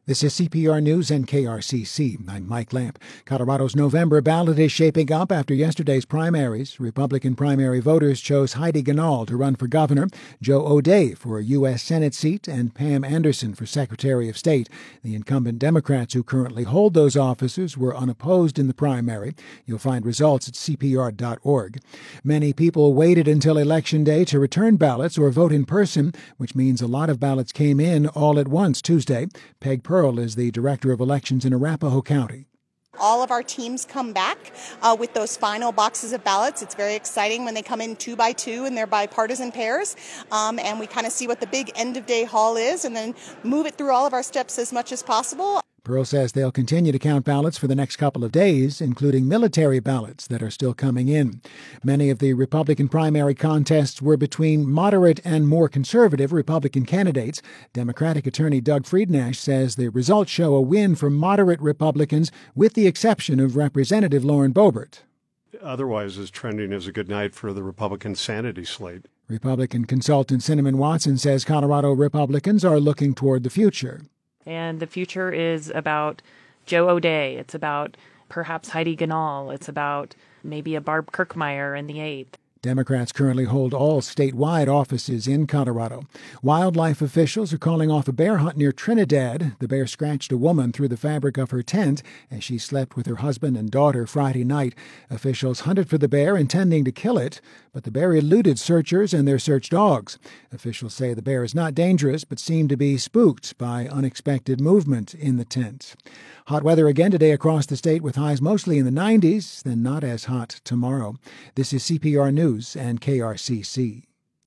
This is CPR News and KRCC. I'm Mike Lamp. Colorado's November ballot is shaping up after yesterday's primaries. Republican primary voters chose Heidi Ganahl to run for governor, Joe O'Dea for a U.S. Senate seat, and Pam Anderson for Secretary of State. The incumbent Democrats who currently hold those offices were unopposed in the primary. You'll find results at CPR.org. Many people waited until Election Day to return ballots or vote in person, which means a lot of ballots came in all at once Tuesday. Peg Pearl is the Director of Elections in Arapahoe County. All of our teams come back with those final boxes of ballots. It's very exciting when they come in 2 by 2 and they're bipartisan pairs. And we kind of see what the big end-of-day haul is and then move it through all of our steps as much as possible. Pearl says they'll continue to count ballots for the next couple of days, including military ballots that are still coming in. Many of the Republican primary contests were between moderate and more conservative Republican candidates. Democratic attorney Doug Friednash says the results show a win for moderate Republicans, with the exception of Representative Lauren Boebert. Otherwise, is trending as a good night for the Republican sanity slate. Republican consultant Cinnamon Watson says Colorado Republicans are looking toward the future. And the future is about Joe O'Dea. It's about perhaps Heidi Ganahl. It's about maybe a Barb Kirkmeyer in the 8th. Democrats currently hold all statewide offices in Colorado. Wildlife officials are calling off a bear hunt near Trinidad. The bear scratched a woman through the fabric of her tent as she slept with her husband and daughter Friday night. Officials hunted for the bear, intending to kill it, but the bear eluded searchers and their search dogs. Officials say the bear is not dangerous, but seemed to be spooked by unexpected movement in the tent. Hot weather again today across the state, with highs mostly in the 90s, then not as hot tomorrow. This is CPR News and KRCC.